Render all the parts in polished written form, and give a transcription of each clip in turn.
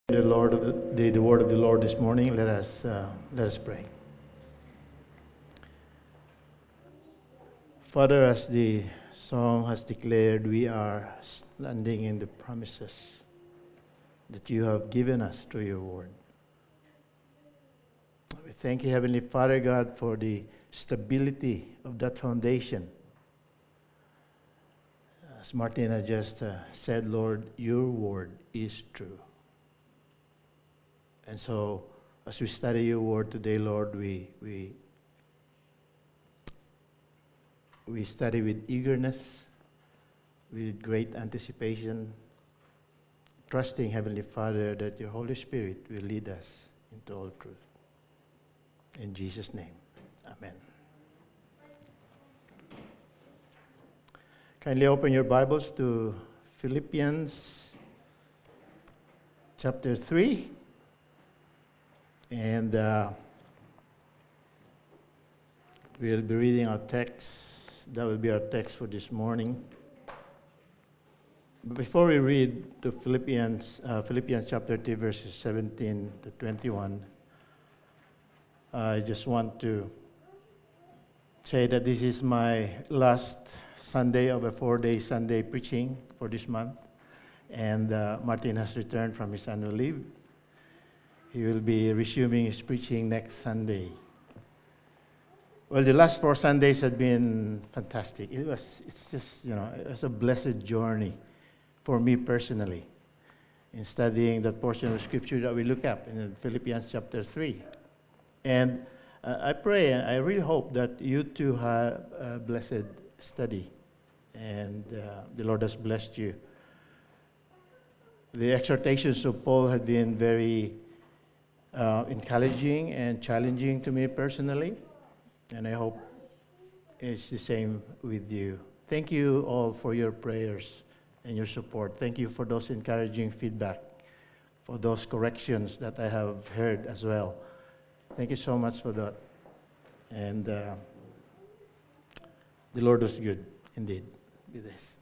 The word of the Lord this morning. Let us pray. Father, as the song has declared, we are standing in the promises that you have given us through your word. We thank you, Heavenly Father God, for the stability of that foundation. As Martina just said, Lord, your word is true. And so, as we study your word today, Lord, we study with eagerness, with great anticipation, trusting, Heavenly Father, that your Holy Spirit will lead us into all truth. In Jesus' name, amen. Kindly open your Bibles to Philippians chapter 3. And we'll be reading our text. That will be our text for this morning. But before we read to Philippians chapter 3, verses 17 to 21, I just want to say that this is my last Sunday of a 4-day Sunday preaching for this month. And Martin has returned from his annual leave. He will be resuming his preaching next Sunday. Well, the last 4 Sundays have been fantastic. It was a blessed journey for me personally in studying that portion of Scripture that we look at in Philippians chapter 3. And I pray and I really hope that you too have a blessed study and the Lord has blessed you. The exhortations of Paul have been very encouraging and challenging to me personally, and I hope it's the same with you. Thank you all for your prayers and your support. Thank you for those encouraging feedback, for those corrections that I have heard as well. Thank you so much for that. And the Lord was good indeed with this.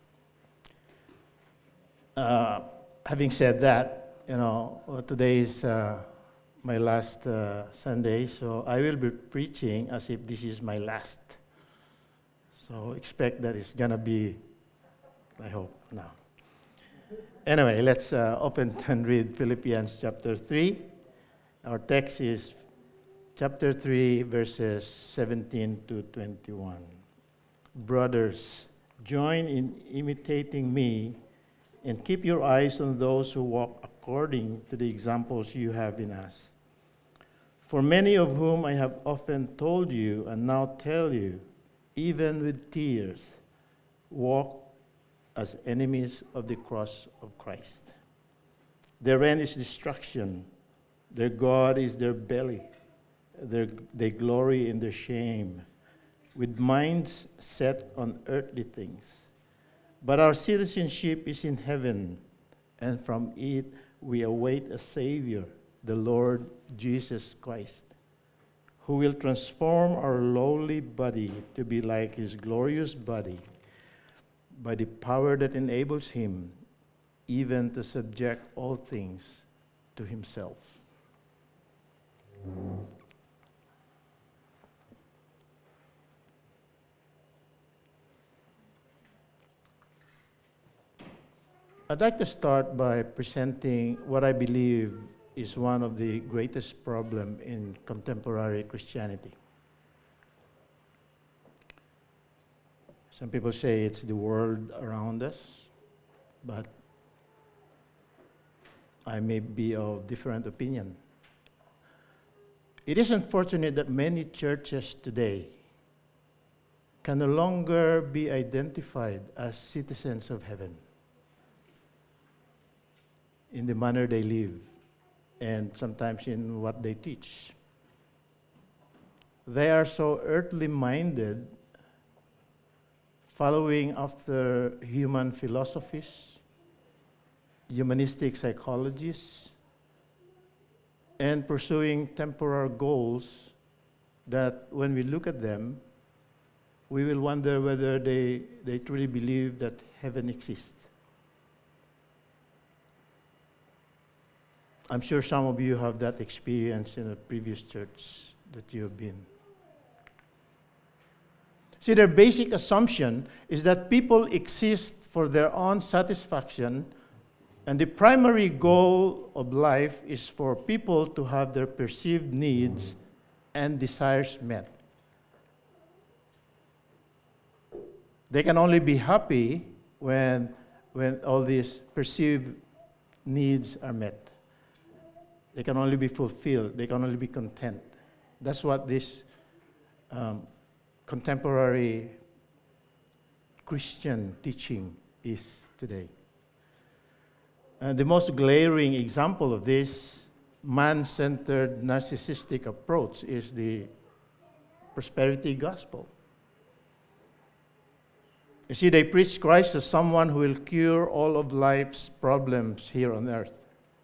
Having said that, today is my last Sunday, so I will be preaching as if this is my last. So expect that it's gonna be, I hope, now. Anyway, let's open and read Philippians chapter 3. Our text is chapter 3, verses 17 to 21. Brothers, join in imitating me and keep your eyes on those who walk according to the examples you have in us. For many of whom I have often told you and now tell you, even with tears, walk as enemies of the cross of Christ. Their end is destruction. Their God is their belly. They glory in their shame, with minds set on earthly things. But our citizenship is in heaven, and from it we await a Savior, the Lord Jesus Christ, who will transform our lowly body to be like his glorious body by the power that enables him even to subject all things to himself. I'd like to start by presenting what I believe is one of the greatest problems in contemporary Christianity. Some people say it's the world around us, but I may be of different opinion. It is unfortunate that many churches today can no longer be identified as citizens of heaven in the manner they live, and sometimes in what they teach. They are so earthly minded, following after human philosophies, humanistic psychologies, and pursuing temporal goals that when we look at them, we will wonder whether they truly believe that heaven exists. I'm sure some of you have that experience in a previous church that you have been. See, their basic assumption is that people exist for their own satisfaction, and the primary goal of life is for people to have their perceived needs and desires met. They can only be happy when all these perceived needs are met. They can only be fulfilled. They can only be content. That's what this contemporary Christian teaching is today. And the most glaring example of this man-centered narcissistic approach is the prosperity gospel. You see, they preach Christ as someone who will cure all of life's problems here on earth.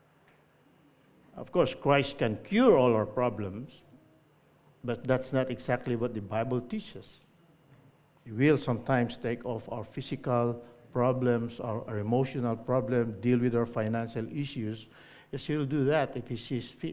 Of course, Christ can cure all our problems, but that's not exactly what the Bible teaches. He will sometimes take off our physical problems, our emotional problems, deal with our financial issues. Yes, He'll do that if He sees fit.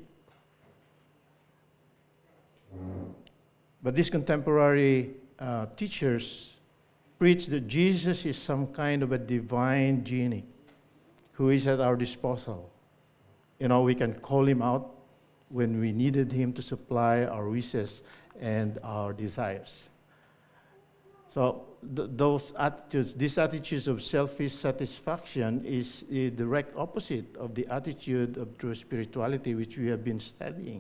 But these contemporary teachers preach that Jesus is some kind of a divine genie who is at our disposal. You know, we can call Him out when we needed Him to supply our wishes and our desires. So those attitudes, these attitudes of selfish satisfaction is the direct opposite of the attitude of true spirituality which we have been studying.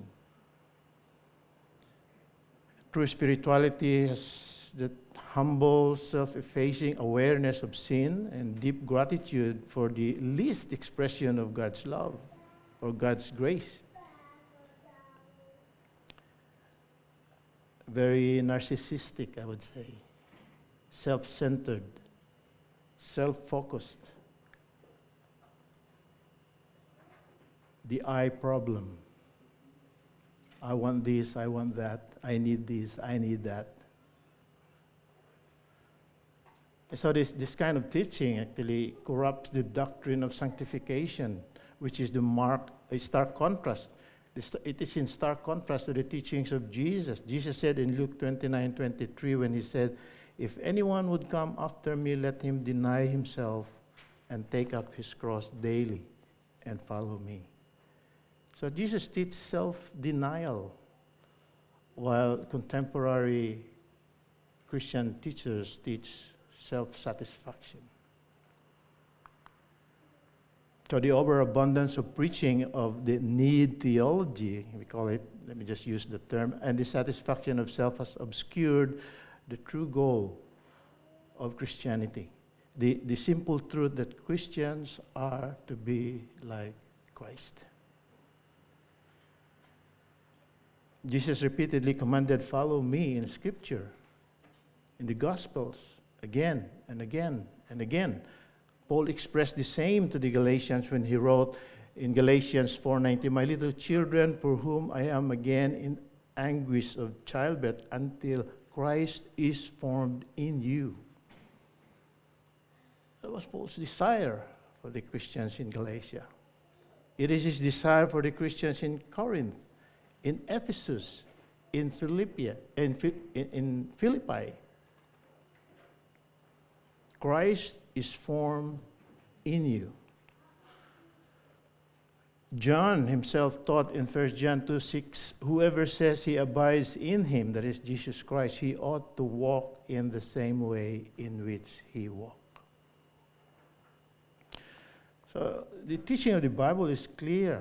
True spirituality has the humble, self-effacing awareness of sin and deep gratitude for the least expression of God's love or God's grace. Very narcissistic, I would say. Self-centered, self-focused. The I problem. I want this, I want that, I need this, I need that. So this kind of teaching actually corrupts the doctrine of sanctification, which is a stark contrast. It is in stark contrast to the teachings of Jesus. Jesus said in Luke 29:23 when He said, "If anyone would come after me, let him deny himself and take up his cross daily and follow me." So Jesus teaches self-denial, while contemporary Christian teachers teach self-satisfaction. So the overabundance of preaching of the need theology, we call it, let me just use the term, and the satisfaction of self has obscured the true goal of Christianity. The simple truth that Christians are to be like Christ. Jesus repeatedly commanded, "Follow me," in Scripture, in the Gospels, again and again and again. Paul expressed the same to the Galatians when he wrote in Galatians 4:19, "My little children, for whom I am again in anguish of childbirth until Christ is formed in you." That was Paul's desire for the Christians in Galatia. It is his desire for the Christians in Corinth, in Ephesus, in Philippi. Christ is formed in you. John himself taught in 1 John 2:6, "Whoever says he abides in Him," that is Jesus Christ, "he ought to walk in the same way in which He walked." So the teaching of the Bible is clear.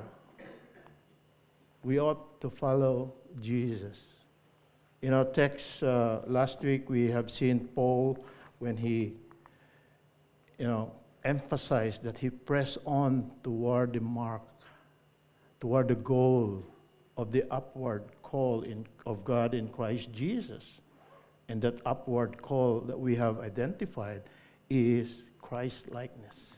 We ought to follow Jesus. In our text last week, we have seen Paul when he emphasized that he pressed on toward the mark, toward the goal of the upward call of God in Christ Jesus. And that upward call that we have identified is Christ-likeness.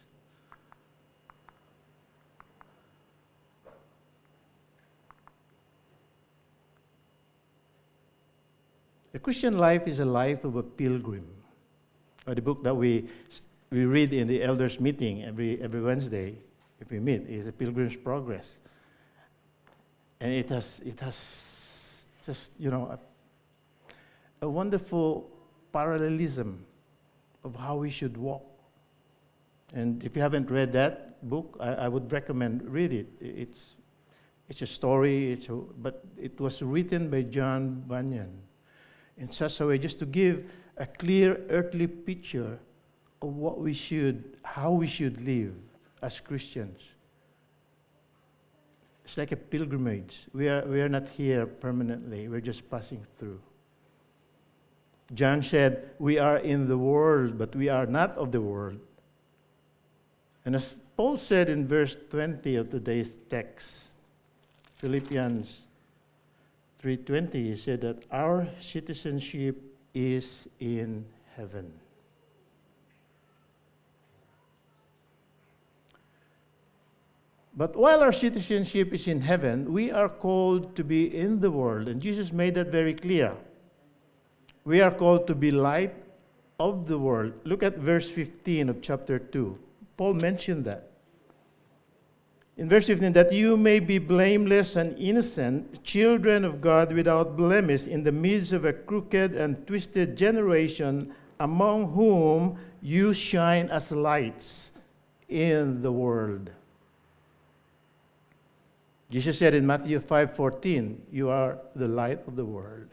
The Christian life is a life of a pilgrim. The book that we read in the elders' meeting every Wednesday, if we meet, is A Pilgrim's Progress. And it has just, a wonderful parallelism of how we should walk. And if you haven't read that book, I would recommend read it. It's a story, but it was written by John Bunyan in such a way just to give a clear earthly picture of how we should live as Christians. It's like a pilgrimage. We are not here permanently. We're just passing through. John said, "We are in the world, but we are not of the world." And as Paul said in verse 20 of today's text, Philippians 3:20, he said that our citizenship is in heaven. But while our citizenship is in heaven, we are called to be in the world. And Jesus made that very clear. We are called to be light of the world. Look at verse 15 of chapter 2. Paul mentioned that. In verse 15, that you may be blameless and innocent, children of God without blemish, in the midst of a crooked and twisted generation, among whom you shine as lights in the world. Jesus said in Matthew 5:14, you are the light of the world.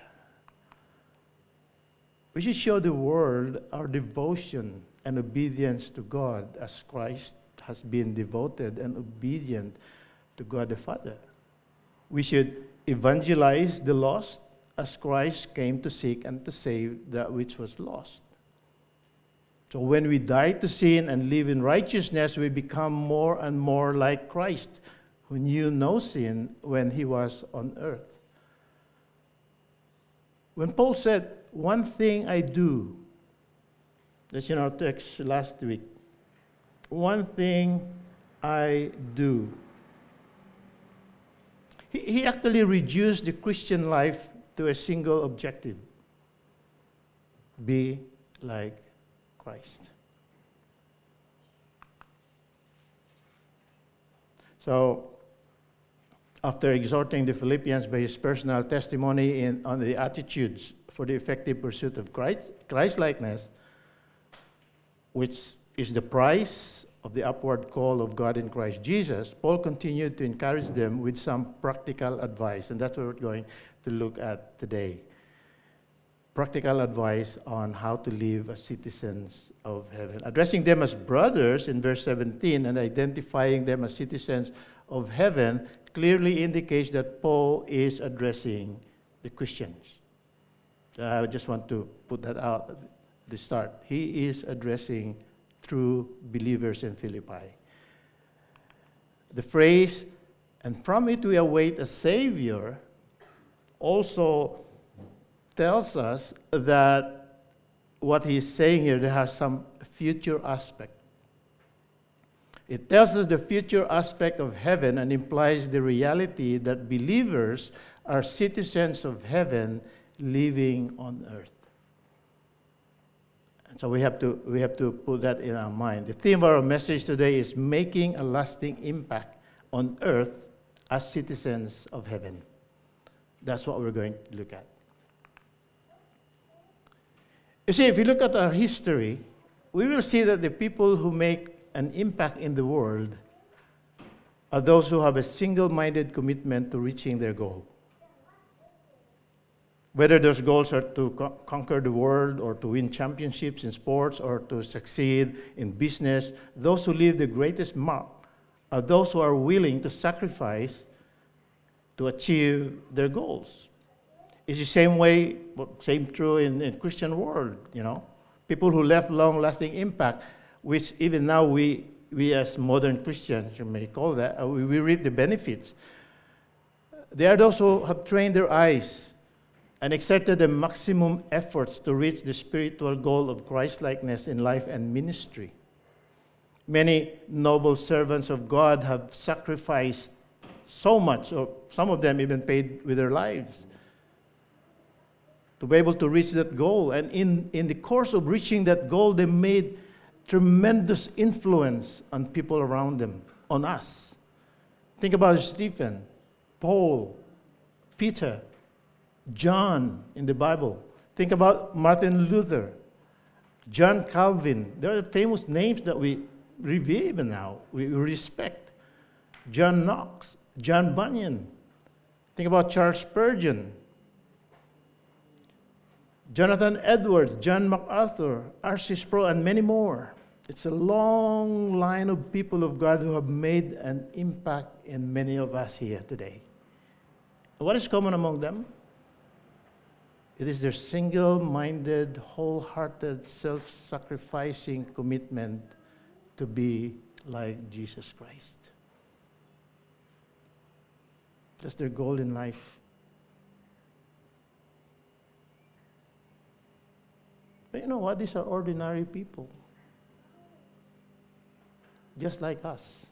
We should show the world our devotion and obedience to God as Christ has been devoted and obedient to God the Father. We should evangelize the lost as Christ came to seek and to save that which was lost. So when we die to sin and live in righteousness, we become more and more like Christ, who knew no sin when he was on earth. When Paul said, "One thing I do," that's in our text last week, "one thing I do," he actually reduced the Christian life to a single objective: be like Christ. So, after exhorting the Philippians by his personal testimony on the attitudes for the effective pursuit of Christ-likeness, which is the price of the upward call of God in Christ Jesus, Paul continued to encourage them with some practical advice, and that's what we're going to look at today. Practical advice on how to live as citizens of heaven. Addressing them as brothers in verse 17 and identifying them as citizens of heaven clearly indicates that Paul is addressing the Christians. I just want to put that out at the start. He is addressing true believers in Philippi. The phrase, "and from it we await a Savior," also tells us that what he's saying here, there has some future aspect. It tells us the future aspect of heaven and implies the reality that believers are citizens of heaven living on earth. And so we have to put that in our mind. The theme of our message today is making a lasting impact on earth as citizens of heaven. That's what we're going to look at. You see, if you look at our history, we will see that the people who make an impact in the world are those who have a single-minded commitment to reaching their goal. Whether those goals are to conquer the world or to win championships in sports or to succeed in business, those who leave the greatest mark are those who are willing to sacrifice to achieve their goals. It's the same true in Christian world, People who left long-lasting impact, which even now we as modern Christians, you may call that, we reap the benefits. They are those who have trained their eyes and exerted the maximum efforts to reach the spiritual goal of Christ-likeness in life and ministry. Many noble servants of God have sacrificed so much, or some of them even paid with their lives, to be able to reach that goal. And in the course of reaching that goal, they made tremendous influence on people around them, on us. Think about Stephen. Paul, Peter, John in the Bible. Think about Martin Luther, John Calvin. There are famous names that we revere even now, we respect. John Knox, John Bunyan. Think about Charles Spurgeon, Jonathan Edwards, John MacArthur, R.C. Sproul, and many more. It's a long line of people of God who have made an impact in many of us here today. What is common among them? It is their single-minded, wholehearted, self-sacrificing commitment to be like Jesus Christ. That's their goal in life. But you know what? These are ordinary people, just like us.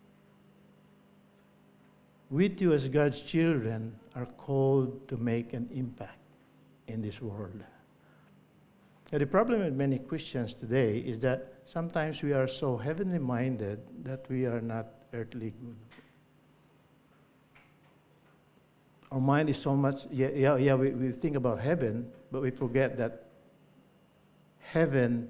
We too, as God's children, are called to make an impact in this world. Now, the problem with many Christians today is that sometimes we are so heavenly minded that we are not earthly good. Our mind is so much, we think about heaven, but we forget that heaven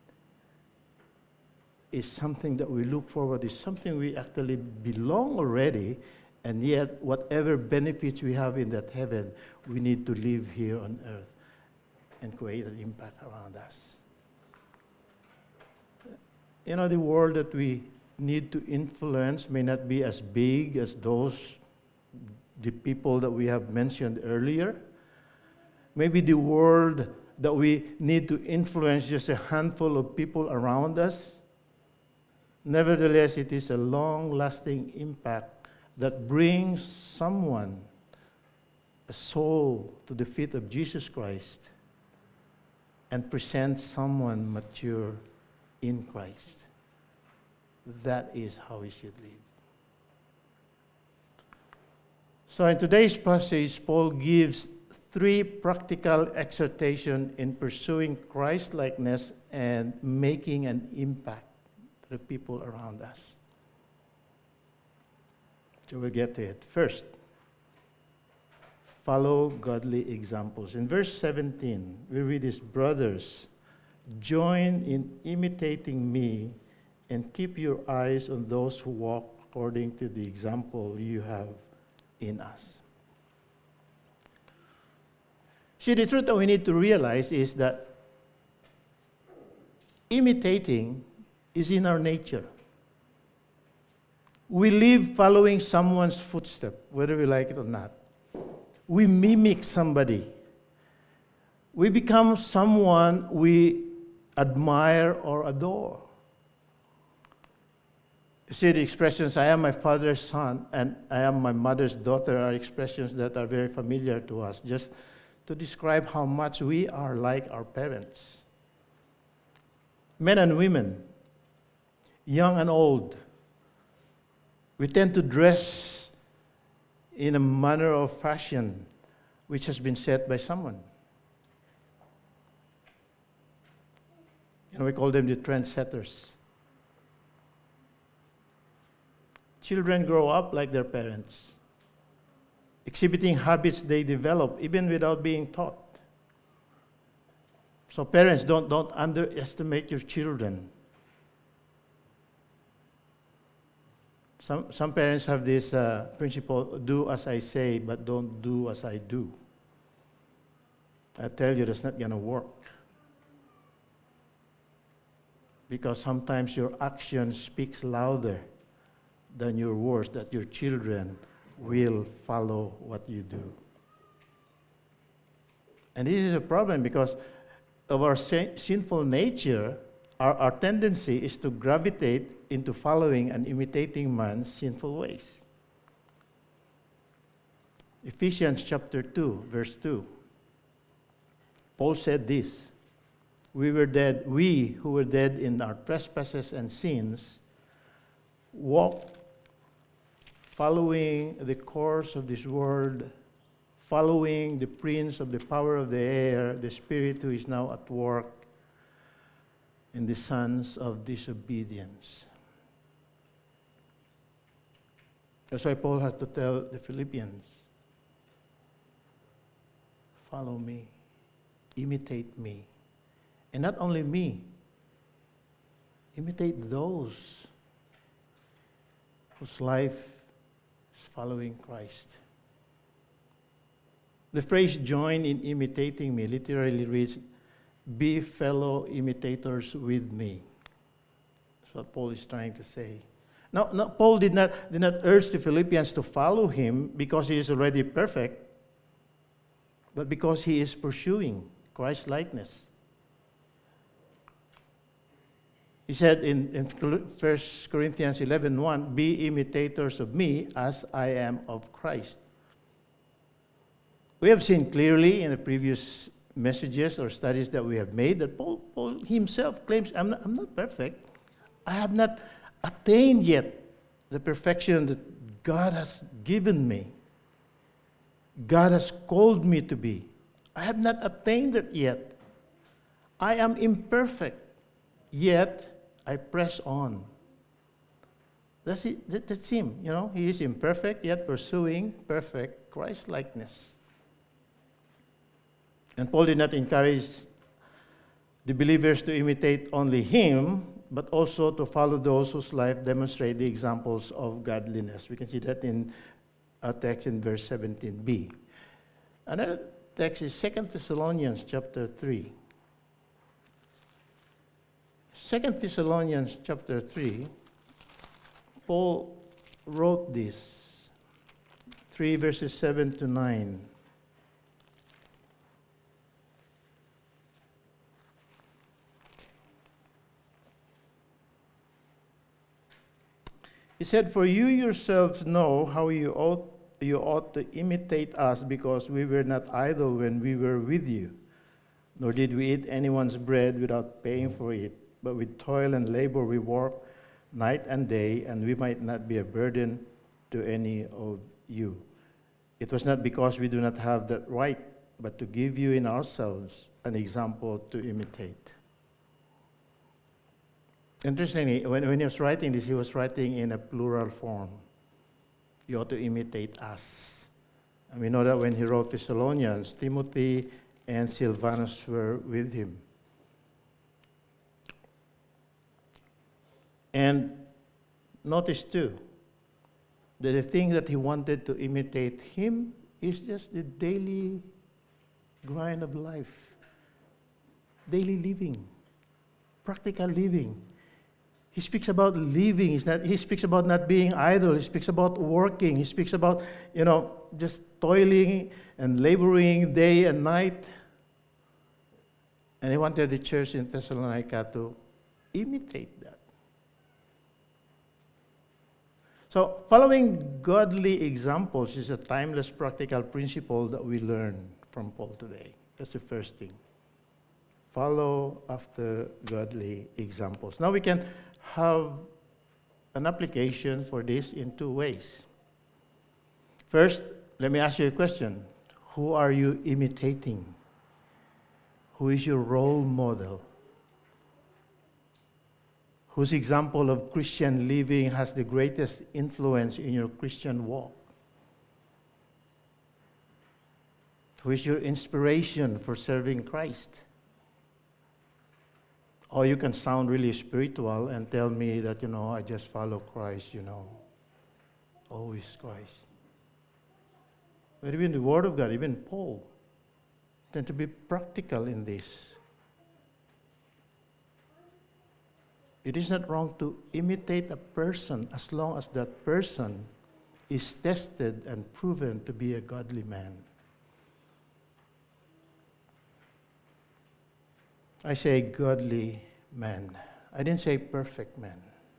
is something that we look forward to, is something we actually belong already, and yet whatever benefits we have in that heaven, we need to live here on earth and create an impact around us. You know, the world that we need to influence may not be as big as the people that we have mentioned earlier. Maybe the world that we need to influence just a handful of people around us. Nevertheless, it is a long-lasting impact that brings someone, a soul, to the feet of Jesus Christ and presents someone mature in Christ. That is how we should live. So in today's passage, Paul gives 3 practical exhortations in pursuing Christ-likeness and making an impact to the people around us. So we'll get to it. First, follow godly examples. In verse 17, we read this: brothers, join in imitating me and keep your eyes on those who walk according to the example you have in us. See, the truth that we need to realize is that imitating is in our nature. We live following someone's footsteps, whether we like it or not. We mimic somebody. We become someone we admire or adore. You see, the expressions, I am my father's son and I am my mother's daughter, are expressions that are very familiar to us, just to describe how much we are like our parents. Men and women, young and old, we tend to dress in a manner of fashion which has been set by someone. And we call them the trendsetters. Children grow up like their parents, exhibiting habits they develop even without being taught. So parents, don't underestimate your children. Some parents have this principle, do as I say, but don't do as I do. I tell you, that's not going to work. Because sometimes your action speaks louder than your words, that your children will follow what you do. And this is a problem because of our sinful nature. Our tendency is to gravitate into following and imitating man's sinful ways. Ephesians chapter 2, verse 2. Paul said this: we who were dead in our trespasses and sins, walked following the course of this world, following the prince of the power of the air, the spirit who is now at work in the sons of disobedience. That's why Paul had to tell the Philippians, follow me, imitate me. And not only me, imitate those whose life is following Christ. The phrase join in imitating me literally reads, be fellow imitators with me. That's what Paul is trying to say. Now Paul did not urge the Philippians to follow him because he is already perfect, but because he is pursuing Christ-likeness. He said in 1 Corinthians 11:1, be imitators of me as I am of Christ. We have seen clearly in the previous messages or studies that we have made that Paul himself claims, I'm not perfect. I have not attained yet the perfection that God has given me. God has called me to be. I have not attained it yet. I am imperfect, yet I press on. That's him, you know. He is imperfect, yet pursuing perfect Christ-likeness. And Paul did not encourage the believers to imitate only him, but also to follow those whose life demonstrate the examples of godliness. We can see that in our text in verse 17b. Another text is 2 Thessalonians chapter 3. 2 Thessalonians chapter 3, Paul wrote this, 3 verses 7 to 9. He said, for you yourselves know how you ought to imitate us, because we were not idle when we were with you, nor did we eat anyone's bread without paying for it. But with toil and labor we work night and day, and we might not be a burden to any of you. It was not because we do not have that right, but to give you in ourselves an example to imitate. Interestingly, when he was writing this, he was writing in a plural form. You ought to imitate us. And we know that when he wrote Thessalonians, Timothy and Silvanus were with him. And notice too, that the thing that he wanted to imitate him is just the daily grind of life. Daily living. Practical living. He speaks about living. He speaks about not being idle. He speaks about working. He speaks about, just toiling and laboring day and night. And he wanted the church in Thessalonica to imitate that. So, following godly examples is a timeless practical principle that we learn from Paul today. That's the first thing. Follow after godly examples. Now we can have an application for this in two ways. First, let me ask you a question. Who are you imitating? Who is your role model? Whose example of Christian living has the greatest influence in your Christian walk? Who is your inspiration for serving Christ? Or you can sound really spiritual and tell me that, I just follow Christ, always Christ. But even the Word of God, even Paul, tend to be practical in this. It is not wrong to imitate a person as long as that person is tested and proven to be a godly man. I say godly man. I didn't say perfect man.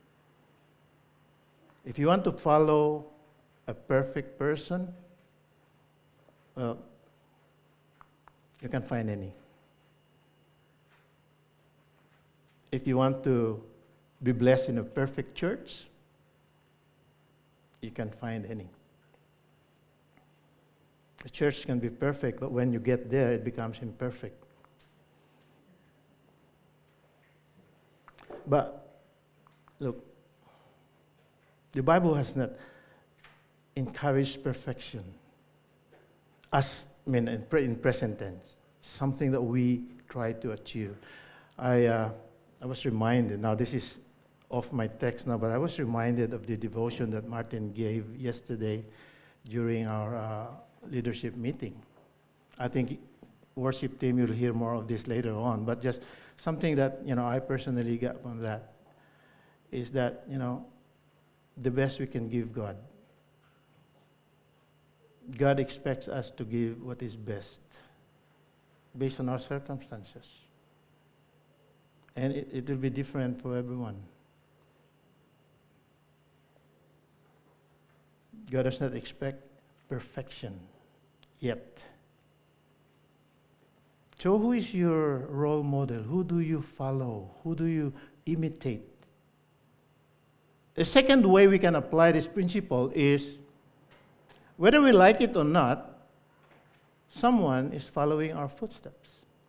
If you want to follow a perfect person, well, you can find any. If you want to be blessed in a perfect church, you can find any. The church can be perfect, but when you get there, it becomes imperfect. But, look, the Bible has not encourage perfection. In present tense, something that we try to achieve. I was reminded, now this is off my text now, but I was reminded of the devotion that Martin gave yesterday during our leadership meeting. I think worship team, you'll hear more of this later on, but just something that, I personally got from that is that, the best we can give God. God expects us to give what is best based on our circumstances. And it will be different for everyone. God does not expect perfection yet. So who is your role model? Who do you follow? Who do you imitate? The second way we can apply this principle is, whether we like it or not, someone is following our footsteps.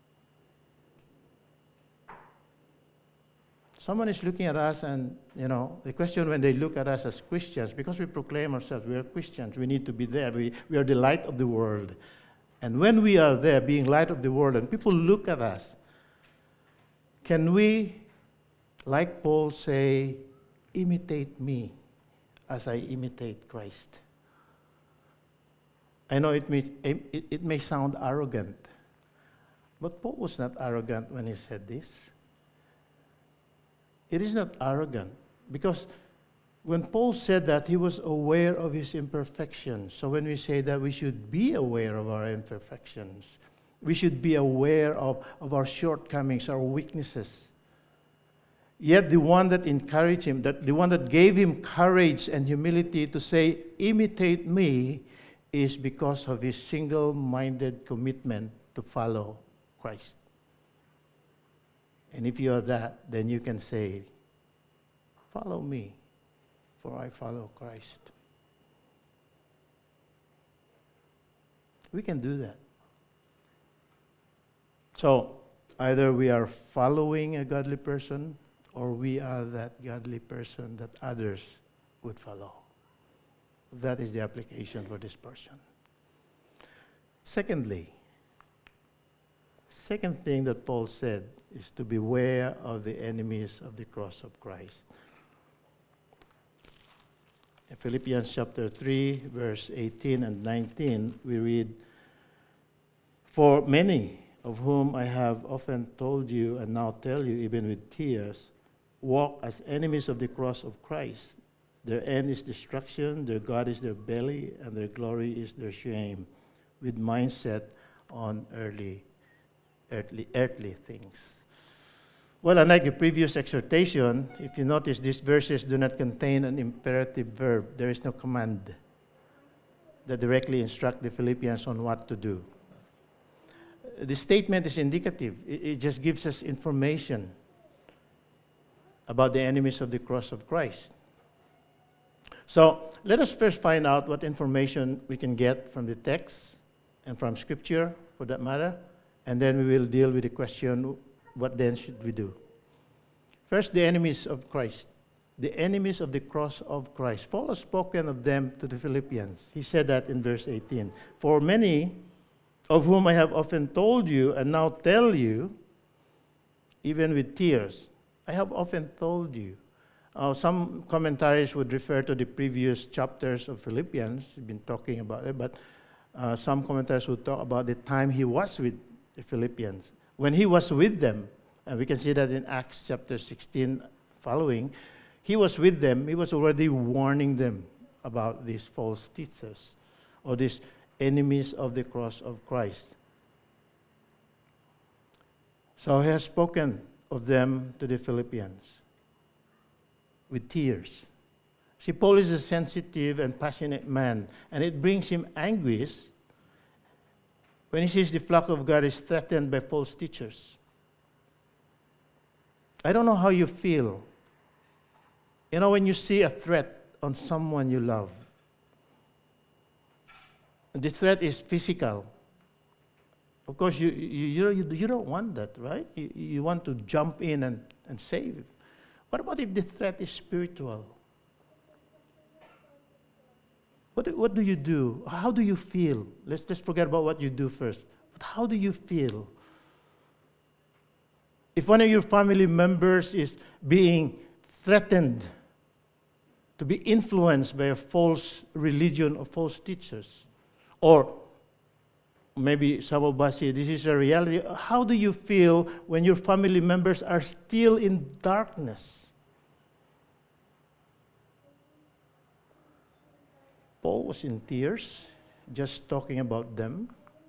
Someone is looking at us and, the question when they look at us as Christians, because we proclaim ourselves, we are Christians, we need to be there. We are the light of the world. And when we are there, being light of the world, and people look at us, can we, like Paul, say, imitate me as I imitate Christ? I know it may sound arrogant, but Paul was not arrogant when he said this. It is not arrogant, because when Paul said that, he was aware of his imperfections. So when we say that, we should be aware of our imperfections. We should be aware of our shortcomings, our weaknesses. Yet the one that encouraged him, the one that gave him courage and humility to say, imitate me, is because of his single-minded commitment to follow Christ. And if you are that, then you can say, follow me, for I follow Christ. We can do that. So, either we are following a godly person, or we are that godly person that others would follow. That is the application for this person. Second thing that Paul said is to beware of the enemies of the cross of Christ. In Philippians chapter 3, verse 18 and 19, we read, "For many of whom I have often told you and now tell you, even with tears, walk as enemies of the cross of Christ. Their end is destruction, their God is their belly, and their glory is their shame, with mindset on earthly things." Well, unlike the previous exhortation, if you notice, these verses do not contain an imperative verb. There is no command that directly instruct the Philippians on what to do. The statement is indicative. It just gives us information about the enemies of the cross of Christ. So let us first find out what information we can get from the text and from Scripture, for that matter, and then we will deal with the question, what then should we do? First, the enemies of Christ. The enemies of the cross of Christ. Paul has spoken of them to the Philippians. He said that in verse 18. "For many of whom I have often told you and now tell you, even with tears." I have often told you. Some commentaries would refer to the previous chapters of Philippians. We've been talking about it, but some commentaries would talk about the time he was with the Philippians. When he was with them, and we can see that in Acts chapter 16 following, he was with them. He was already warning them about these false teachers or these enemies of the cross of Christ. So he has spoken of them to the Philippians with tears. See, Paul is a sensitive and passionate man, and it brings him anguish when he sees the flock of God is threatened by false teachers. I don't know how you feel. When you see a threat on someone you love. The threat is physical. Of course, you don't want that, right? You want to jump in and save. What about if the threat is spiritual? What do you do? How do you feel? Let's just forget about what you do first. But how do you feel? If one of your family members is being threatened to be influenced by a false religion or false teachers, or maybe some of us say this is a reality, how do you feel when your family members are still in darkness? Paul was in tears just talking about them.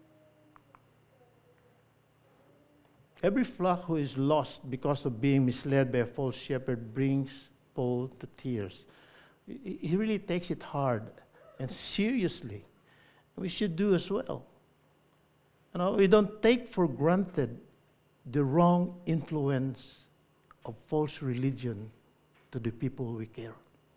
Every flock who is lost because of being misled by a false shepherd brings Paul to tears. He really takes it hard and seriously. We should do as well. We don't take for granted the wrong influence of false religion to the people we care.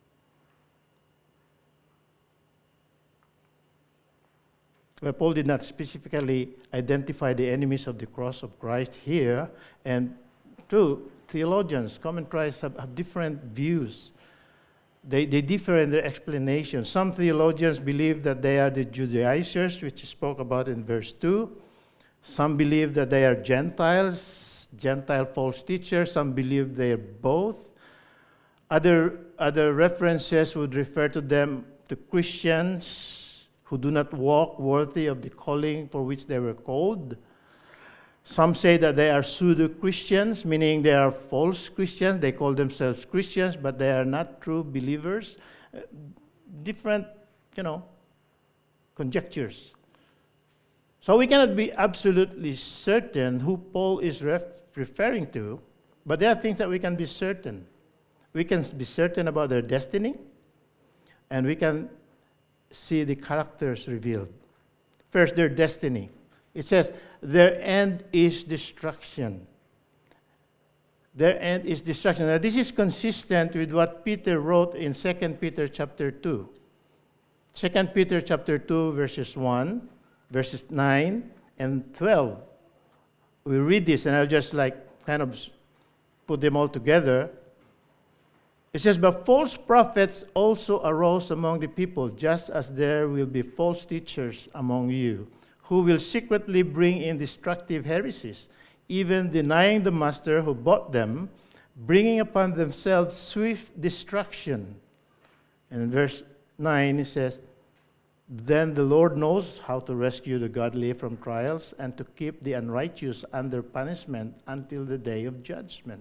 Well, Paul did not specifically identify the enemies of the cross of Christ here, and two theologians, commentaries have different views. They differ in their explanation. Some theologians believe that they are the Judaizers, which is spoke about in verse 2. Some believe that they are Gentiles, Gentile false teachers. Some believe they are both. Other references would refer to them to Christians who do not walk worthy of the calling for which they were called. Some say that they are pseudo-Christians, meaning they are false Christians. They call themselves Christians, but they are not true believers. Different, conjectures. So we cannot be absolutely certain who Paul is referring to, but there are things that we can be certain. We can be certain about their destiny, and we can see the characters revealed. First, their destiny. It says, their end is destruction. Their end is destruction. Now, this is consistent with what Peter wrote in 2 Peter chapter 2. 2 Peter chapter 2, verses 1, verses 9 and 12. We read this, and I'll just kind of put them all together. It says, but false prophets also arose among the people, just as there will be false teachers among you, who will secretly bring in destructive heresies, even denying the master who bought them, bringing upon themselves swift destruction. And in verse 9 it says, then the Lord knows how to rescue the godly from trials and to keep the unrighteous under punishment until the day of judgment.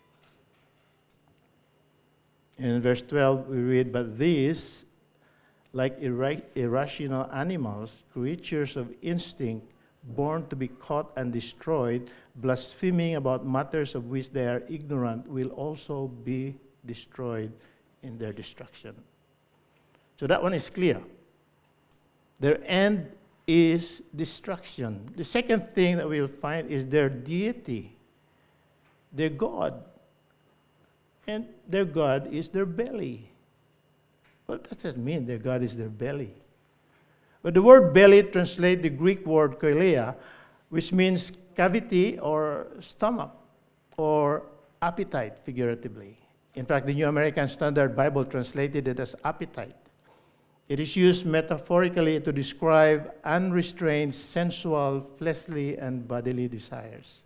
In verse 12, we read, but these, like irrational animals, creatures of instinct, born to be caught and destroyed, blaspheming about matters of which they are ignorant, will also be destroyed in their destruction. So that one is clear. Their end is destruction. The second thing that we'll find is their deity, their God. And their God is their belly. What does that mean, their God is their belly? But the word belly translates the Greek word koilia, which means cavity or stomach or appetite, figuratively. In fact, the New American Standard Bible translated it as appetite. It is used metaphorically to describe unrestrained, sensual, fleshly, and bodily desires.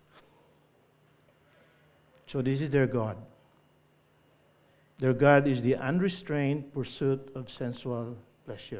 So this is their God. Their God is the unrestrained pursuit of sensual pleasure.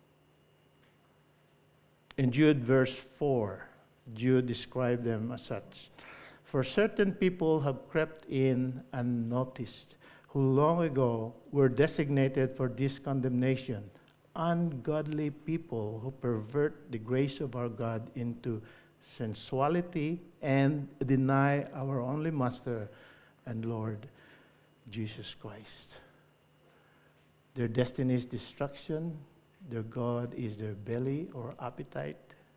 In Jude verse 4, Jude described them as such. For certain people have crept in unnoticed, who long ago were designated for this condemnation, ungodly people who pervert the grace of our God into sensuality and deny our only Master and Lord, Jesus Christ. Their destiny is destruction. Their God is their belly or appetite.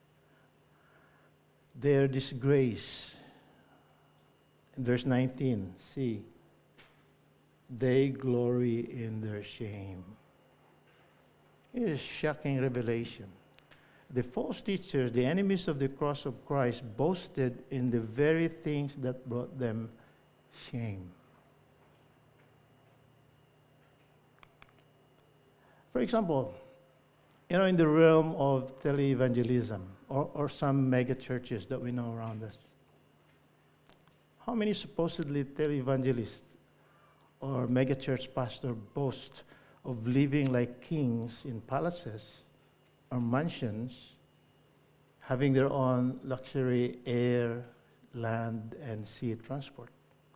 Their disgrace. In verse 19, see, they glory in their shame. It is a shocking revelation. The false teachers, the enemies of the cross of Christ, boasted in the very things that brought them shame. For example, in the realm of televangelism or some mega churches that we know around us, how many supposedly televangelists or mega church pastors boast of living like kings in palaces or mansions, having their own luxury air, land, and sea transport?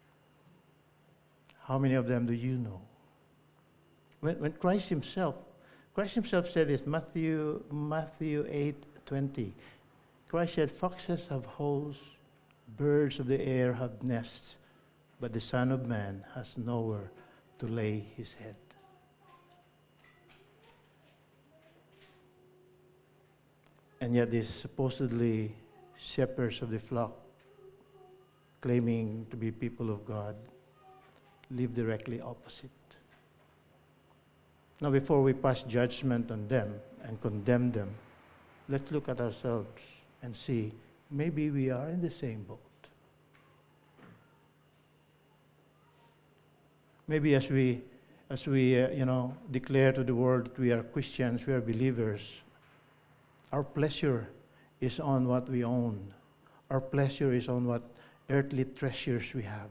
How many of them do you know? When Christ himself said this, Matthew 8:20. Christ said, "Foxes have holes, birds of the air have nests, but the Son of Man has nowhere to lay his head." And yet these supposedly shepherds of the flock, claiming to be people of God, live directly opposite. Now, before we pass judgment on them and condemn them, let's look at ourselves and see, maybe we are in the same boat. Maybe as we declare to the world that we are Christians, we are believers, our pleasure is on what we own. Our pleasure is on what earthly treasures we have.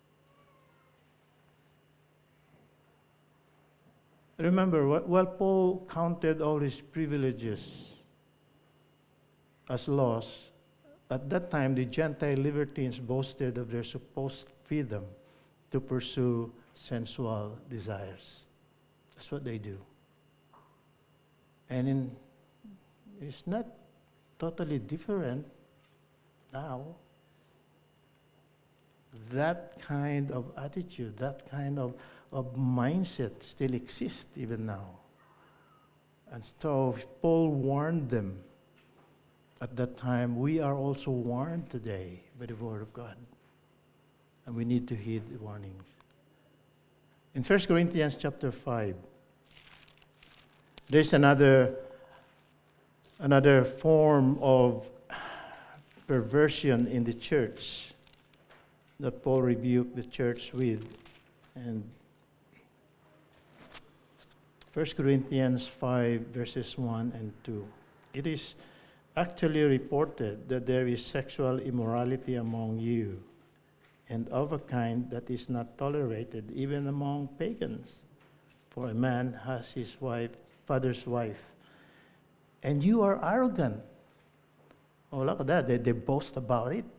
Remember, while Paul counted all his privileges as loss, at that time the Gentile libertines boasted of their supposed freedom to pursue sensual desires. That's what they do. And it's not totally different now. That kind of attitude, that kind of mindset still exists even now. And so Paul warned them at that time. We are also warned today by the Word of God. And we need to heed the warnings. In 1 Corinthians chapter 5, there's another form of perversion in the church that Paul rebuked the church with. And 1 Corinthians 5, verses 1 and 2. It is actually reported that there is sexual immorality among you, and of a kind that is not tolerated even among pagans. For a man has his father's wife, and you are arrogant. Oh, look at that. They boast about it.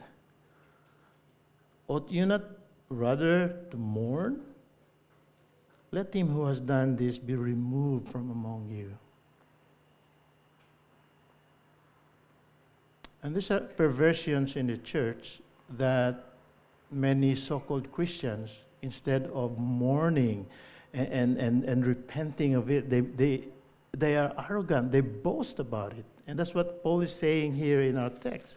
Ought you not rather to mourn? Let him who has done this be removed from among you. And these are perversions in the church that many so-called Christians, instead of mourning and repenting of it, they are arrogant. They boast about it. And that's what Paul is saying here in our text.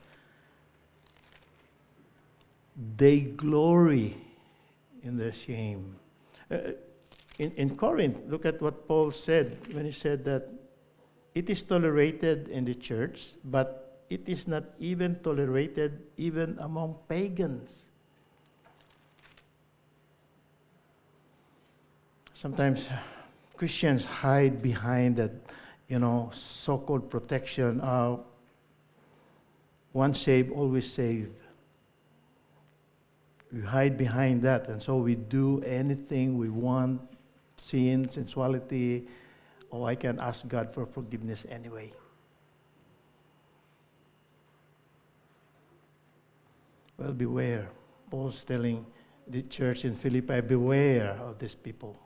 They glory in their shame. In Corinth, look at what Paul said when he said that it is tolerated in the church, but it is not even tolerated even among pagans. Sometimes Christians hide behind that, so-called protection. Once saved, always saved. We hide behind that, and so we do anything we want. Sin, sensuality. Oh, I can ask God for forgiveness anyway. Well, beware. Paul's telling the church in Philippi, beware of these people.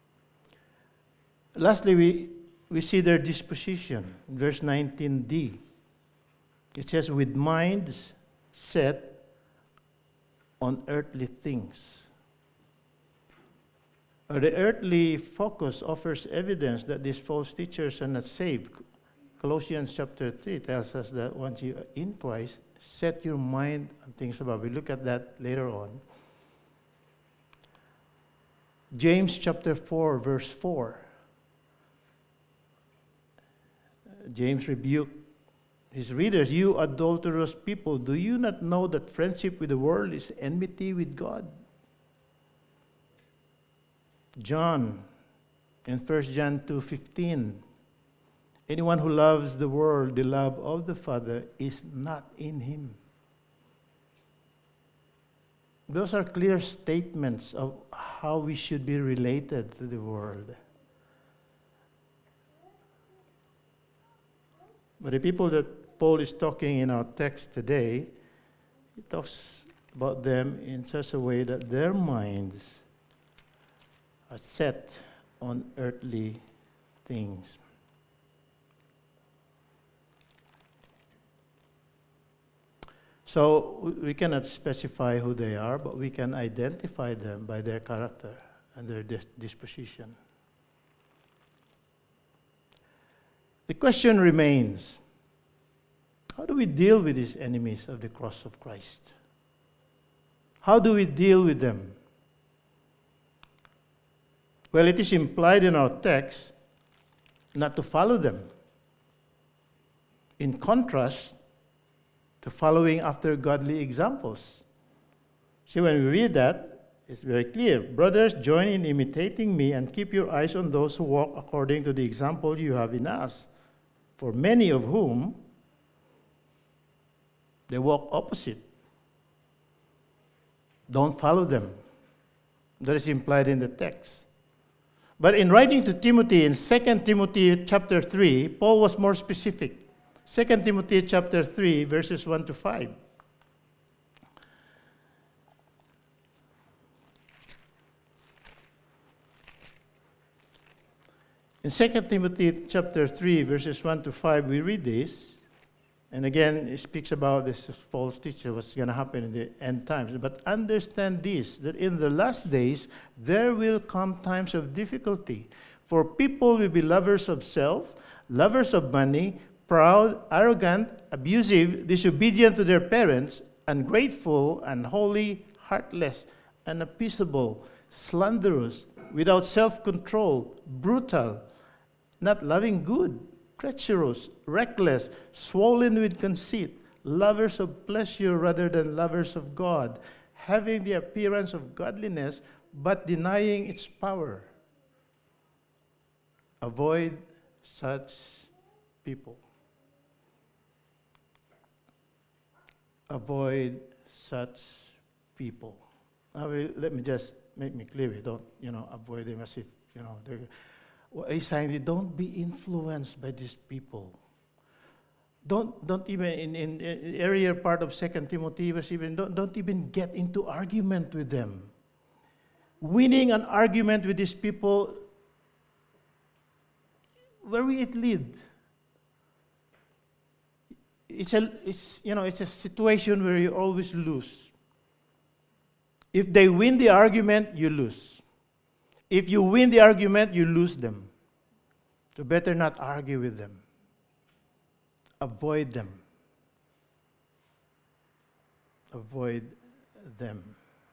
Lastly, we see their disposition. In verse 19d, it says, with minds set on earthly things. The earthly focus offers evidence that these false teachers are not saved. Colossians chapter 3 tells us that once you are in Christ, set your mind on things above. We look at that later on. James chapter 4, verse 4. James rebuked his readers, you adulterous people, do you not know that friendship with the world is enmity with God? John, in 1 John 2:15, Anyone who loves the world, the love of the Father is not in him. Those are clear statements of how we should be related to the world. But the people that Paul is talking in our text today, he talks about them in such a way that their minds are set on earthly things. So we cannot specify who they are, but we can identify them by their character and their disposition. The question remains, how do we deal with these enemies of the cross of Christ? How do we deal with them? Well, it is implied in our text not to follow them. In contrast to following after godly examples. See, when we read that, it's very clear. Brothers, join in imitating me and keep your eyes on those who walk according to the example you have in us. For many of whom they walk opposite. Don't follow them. That is implied in the text. But in writing to Timothy in 2 Timothy chapter 3, Paul was more specific. 2 Timothy chapter 3, verses 1 to 5. In 2 Timothy chapter 3, verses 1 to 5, we read this. And again, it speaks about this false teacher, what's going to happen in the end times. But understand this, that in the last days, there will come times of difficulty. For people will be lovers of self, lovers of money, proud, arrogant, abusive, disobedient to their parents, ungrateful, unholy, heartless, unappeasable, slanderous, without self-control, brutal, not loving good, treacherous, reckless, swollen with conceit, lovers of pleasure rather than lovers of God, having the appearance of godliness, but denying its power. Avoid such people. Avoid such people. Now, let me just make me clear. We don't, avoid them as if, they're... What he's saying, don't be influenced by these people. Don't even, in earlier part of 2 Timothy, was even, don't even get into argument with them. Winning an argument with these people, where will it lead? It's a situation where you always lose. If they win the argument, you lose. If you win the argument, you lose them. So better not argue with them. Avoid them. Avoid them.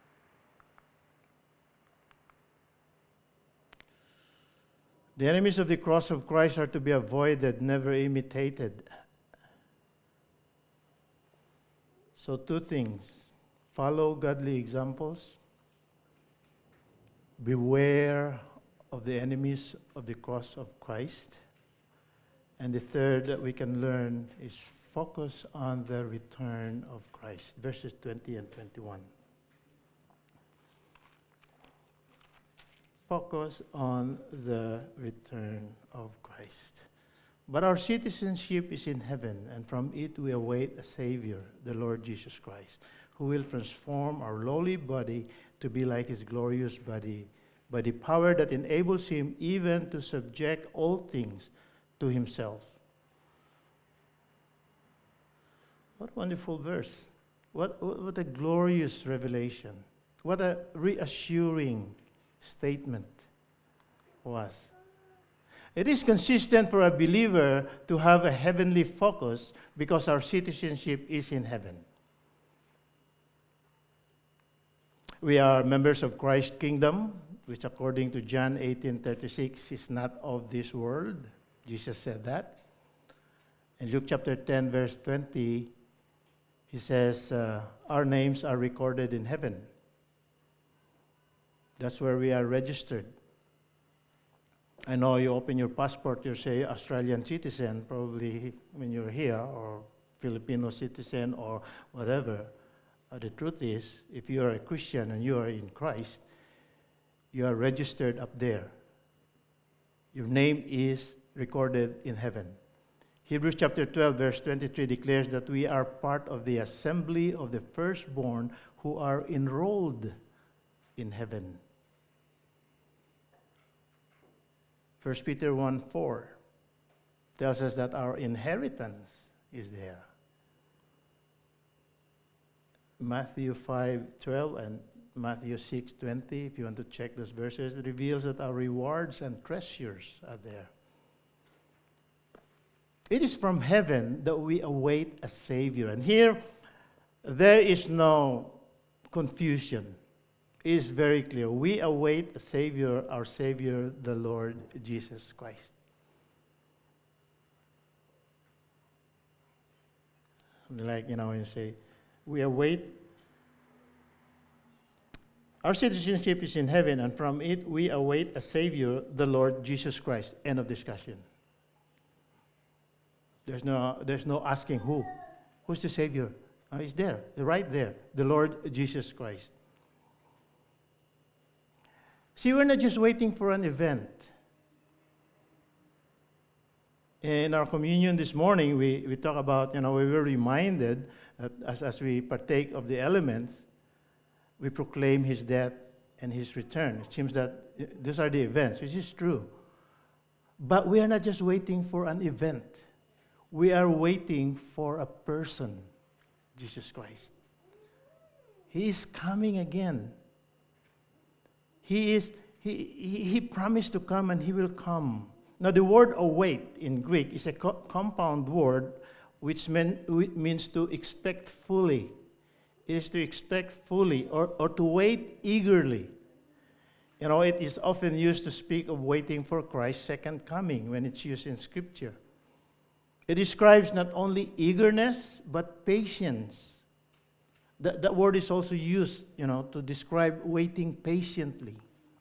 The enemies of the cross of Christ are to be avoided, never imitated. So 2 things. Follow godly examples. Beware of the enemies of the cross of Christ. And the third that we can learn is focus on the return of Christ. Verses 20 and 21. Focus on the return of Christ. But our citizenship is in heaven, and from it we await a Savior, the Lord Jesus Christ, who will transform our lowly body to be like his glorious body, by the power that enables him even to subject all things to himself. What a wonderful verse. What a glorious revelation. What a reassuring statement for us. It is consistent for a believer to have a heavenly focus because our citizenship is in heaven. We are members of Christ's kingdom, which according to John 18:36 is not of this world. Jesus said that. In Luke chapter 10, verse 20, he says, our names are recorded in heaven. That's where we are registered. I know you open your passport, you say Australian citizen, probably when you're here, or Filipino citizen, or whatever. The truth is, if you are a Christian and you are in Christ, you are registered up there. Your name is recorded in heaven. Hebrews chapter 12, verse 23 declares that we are part of the assembly of the firstborn who are enrolled in heaven. 1 Peter 1:4 tells us that our inheritance is there. Matthew 5:12 and Matthew 6:20, if you want to check those verses, it reveals that our rewards and treasures are there. It is from heaven that we await a Savior. And here, there is no confusion. It is very clear. We await a Savior, our Savior, the Lord Jesus Christ. Like, when you say, we await. Our citizenship is in heaven, and from it we await a Savior, the Lord Jesus Christ. End of discussion. There's no asking who. Who's the Savior? He's there, right there, the Lord Jesus Christ. See, we're not just waiting for an event. In our communion this morning, we talk about, we were reminded that as we partake of the elements, we proclaim his death and his return. It seems that these are the events, which is true. But we are not just waiting for an event. We are waiting for a person, Jesus Christ. He is coming again. He promised to come, and he will come. Now, the word await in Greek is a compound word which means to expect fully. It is to expect fully or to wait eagerly. It is often used to speak of waiting for Christ's second coming when it's used in Scripture. It describes not only eagerness, but patience. That word is also used, to describe waiting patiently.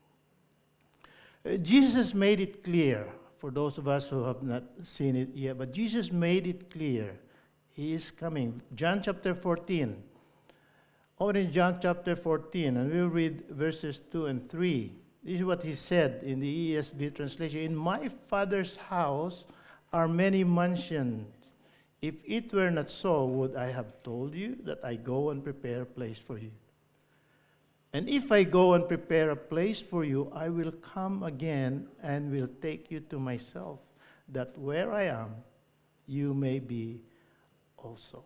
Jesus made it clear, for those of us who have not seen it yet, but Jesus made it clear. He is coming. John chapter 14. Over in John chapter 14, and we'll read verses 2 and 3. This is what he said in the ESV translation. In my Father's house are many mansions. If it were not so, would I have told you that I go and prepare a place for you? And if I go and prepare a place for you, I will come again and will take you to myself, that where I am, you may be also.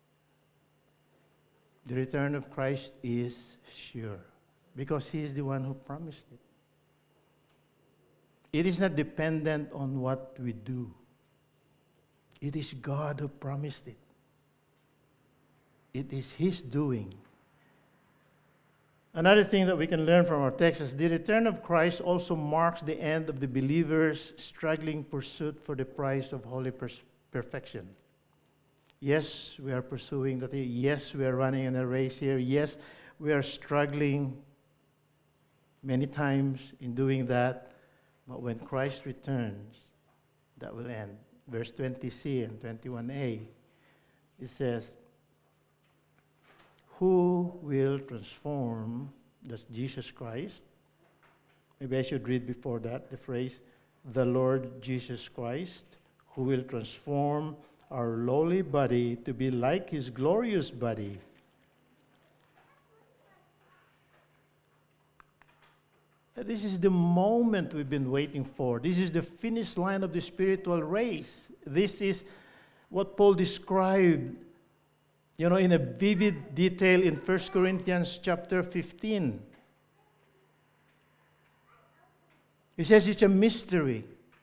The return of Christ is sure, because he is the one who promised it. It is not dependent on what we do. It is God who promised it. It is his doing. Another thing that we can learn from our text is the return of Christ also marks the end of the believer's struggling pursuit for the prize of holy perfection. Yes, we are pursuing that. Yes, we are running in a race here. Yes, we are struggling many times in doing that. But when Christ returns, that will end. Verse 20c and 21a, it says, who will transform, that's Jesus Christ. Maybe I should read before that the phrase, the Lord Jesus Christ, who will transform our lowly body to be like his glorious body. This is the moment we've been waiting for. This is the finish line of the spiritual race. This is what Paul described, in a vivid detail in 1 Corinthians chapter 15. He says it's a mystery.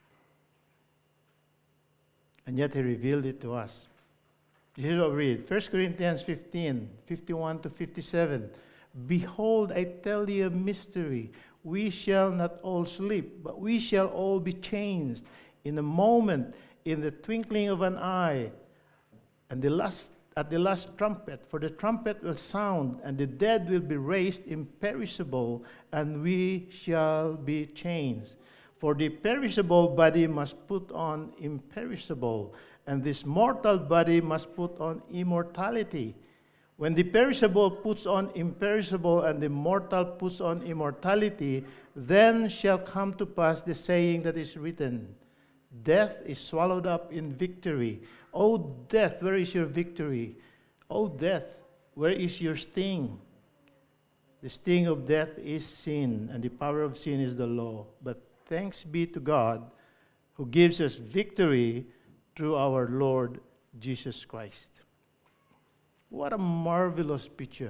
And yet he revealed it to us. This is what we read. 1 Corinthians 15, 51 to 57. Behold, I tell you a mystery. We shall not all sleep, but we shall all be changed in a moment, in the twinkling of an eye. And at the last trumpet, for the trumpet will sound, and the dead will be raised imperishable, and we shall be changed. For the perishable body must put on imperishable, and this mortal body must put on immortality. When the perishable puts on imperishable and the mortal puts on immortality, then shall come to pass the saying that is written, Death is swallowed up in victory. O death, where is your victory? O death, where is your sting? The sting of death is sin, and the power of sin is the law. But thanks be to God, who gives us victory through our Lord Jesus Christ. What a marvelous picture.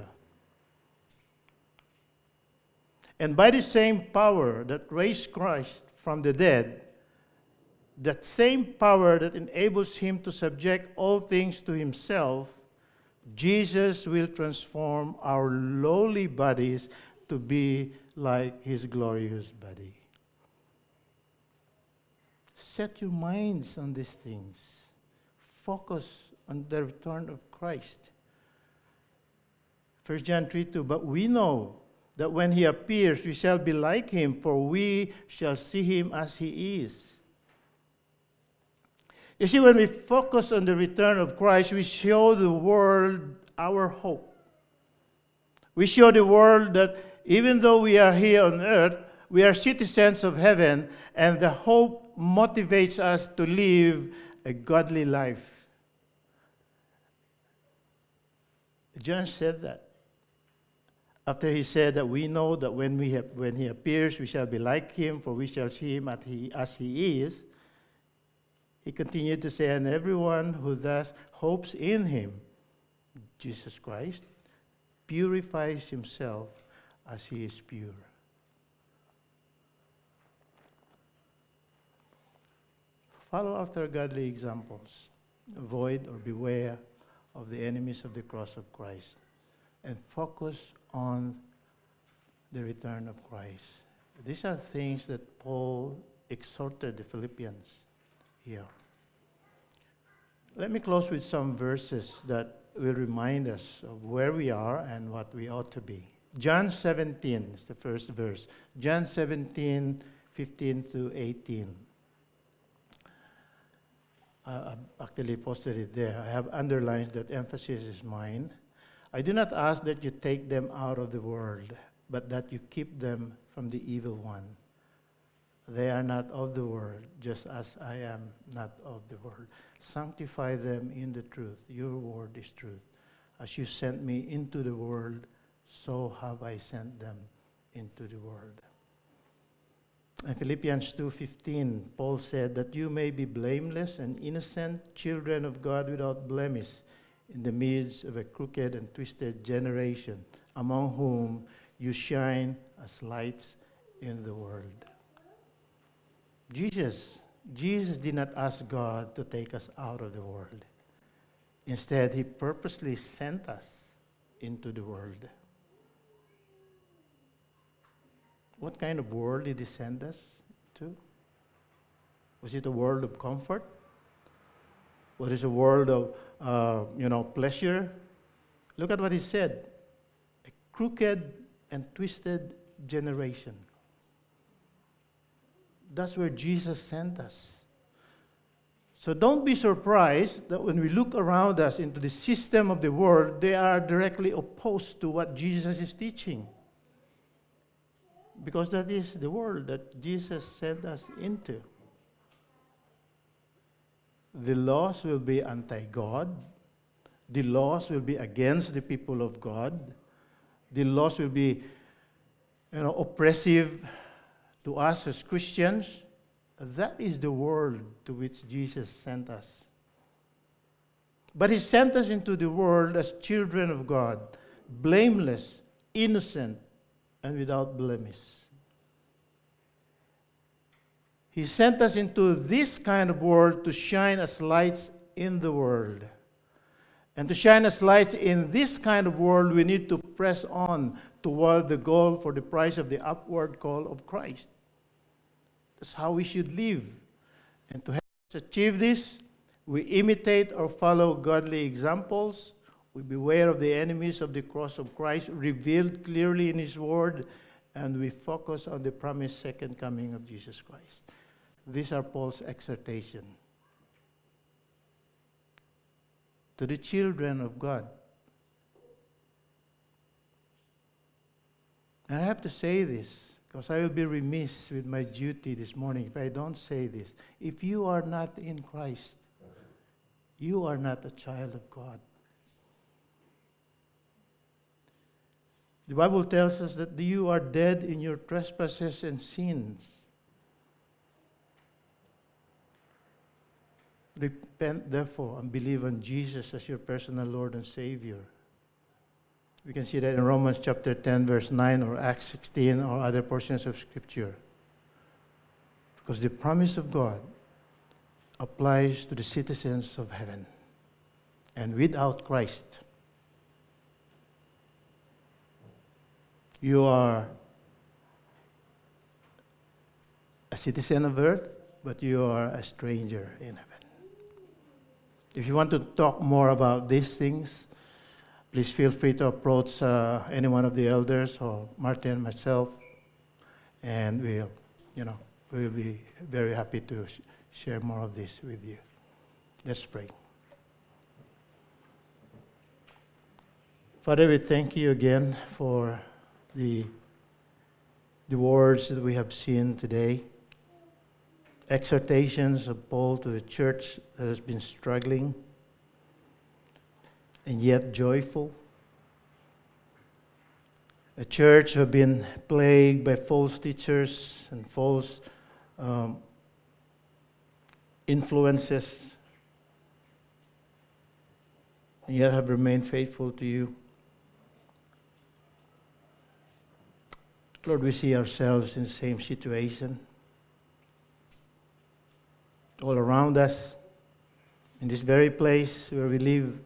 And by the same power that raised Christ from the dead, that same power that enables him to subject all things to himself, Jesus will transform our lowly bodies to be like his glorious body. Set your minds on these things. Focus on the return of Christ. 1 John 3:2, but we know that when he appears, we shall be like him, for we shall see him as he is. You see, when we focus on the return of Christ, we show the world our hope. We show the world that even though we are here on earth, we are citizens of heaven, and the hope motivates us to live a godly life. John said that. After he said that we know that when he appears, we shall be like him, for we shall see him as he is. He continued to say, and everyone who thus hopes in him, Jesus Christ, purifies himself as he is pure. Follow after godly examples. Avoid or beware of the enemies of the cross of Christ. And focus on the return of Christ. These are things that Paul exhorted the Philippians here. Let me close with some verses that will remind us of where we are and what we ought to be. John 17 is the first verse. John 17:15 to 18. I've actually posted it there. I have underlined that emphasis is mine. I do not ask that you take them out of the world, but that you keep them from the evil one. They are not of the world, just as I am not of the world. Sanctify them in the truth. Your word is truth. As you sent me into the world, so have I sent them into the world. In Philippians 2:15, Paul said that you may be blameless and innocent, children of God without blemish, in the midst of a crooked and twisted generation, among whom you shine as lights in the world. Jesus did not ask God to take us out of the world. Instead, he purposely sent us into the world. What kind of world did he send us to? Was it a world of comfort? Was it a world of pleasure? Look at what he said. A crooked and twisted generation. That's where Jesus sent us. So don't be surprised that when we look around us into the system of the world, they are directly opposed to what Jesus is teaching. Because that is the world that Jesus sent us into. The laws will be anti-God. The laws will be against the people of God. The laws will be, oppressive to us as Christians. That is the world to which Jesus sent us. But he sent us into the world as children of God, blameless, innocent, and without blemish. He sent us into this kind of world to shine as lights in the world. And to shine as lights in this kind of world, we need to press on toward the goal for the prize of the upward call of Christ. That's how we should live. And to help us achieve this, we imitate or follow godly examples. We beware of the enemies of the cross of Christ, revealed clearly in his word, and we focus on the promised second coming of Jesus Christ. These are Paul's exhortation to the children of God. And I have to say this, because I will be remiss with my duty this morning if I don't say this. If you are not in Christ, you are not a child of God. The Bible tells us that you are dead in your trespasses and sins. Repent, therefore, and believe on Jesus as your personal Lord and Savior. We can see that in Romans chapter 10, verse 9, or Acts 16, or other portions of Scripture. Because the promise of God applies to the citizens of heaven. And without Christ, you are a citizen of earth, but you are a stranger in heaven. If you want to talk more about these things, please feel free to approach any one of the elders or Martin, myself, and we'll be very happy to share more of this with you. Let's pray. Father, we thank you again for the words that we have seen today. Exhortations of Paul to a church that has been struggling and yet joyful. A church who have been plagued by false teachers and false influences, and yet have remained faithful to you. Lord, we see ourselves in the same situation. All around us, in this very place where we live,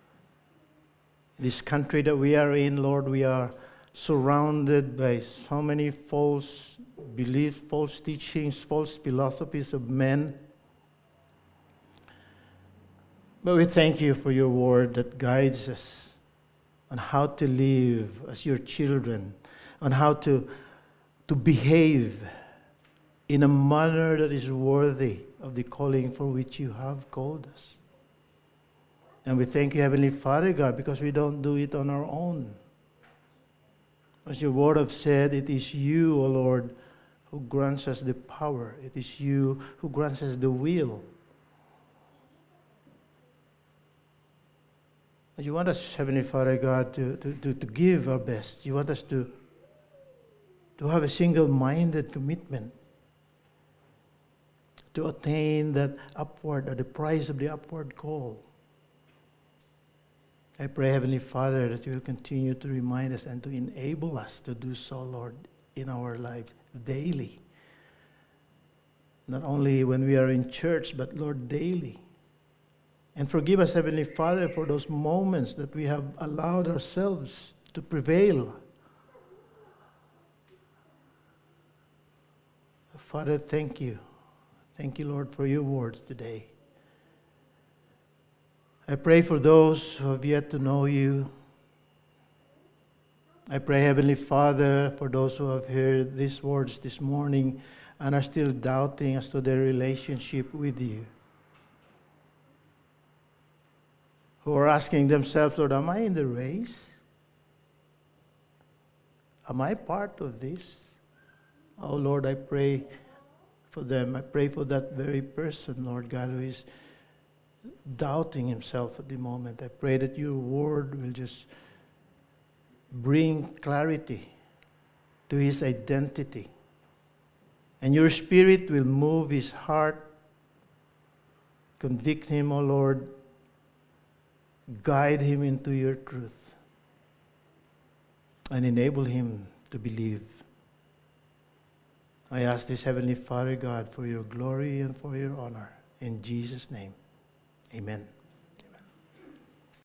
this country that we are in, Lord, we are surrounded by so many false beliefs, false teachings, false philosophies of men. But we thank you for your word that guides us on how to live as your children, on how to behave in a manner that is worthy of the calling for which you have called us. And we thank you, Heavenly Father God, because we don't do it on our own. As your word have said, it is you, O Lord, who grants us the power. It is you who grants us the will. And you want us, Heavenly Father God, to give our best. You want us to have a single-minded commitment to attain that upward, or the prize of the upward call. I pray, Heavenly Father, that you will continue to remind us and to enable us to do so, Lord, in our lives daily. Not only when we are in church, but, Lord, daily. And forgive us, Heavenly Father, for those moments that we have allowed ourselves to prevail. Father, thank you. Thank you, Lord, for your words today. I pray for those who have yet to know you. I pray, Heavenly Father, for those who have heard these words this morning and are still doubting as to their relationship with you. Who are asking themselves, Lord, am I in the race? Am I part of this? Oh, Lord, I pray for them. I pray for that very person, Lord God, who is doubting himself at the moment. I pray that your word will just bring clarity to his identity. And your Spirit will move his heart, convict him, O Lord, guide him into your truth, and enable him to believe. I ask this, Heavenly Father God, for your glory and for your honor. In Jesus' name, amen.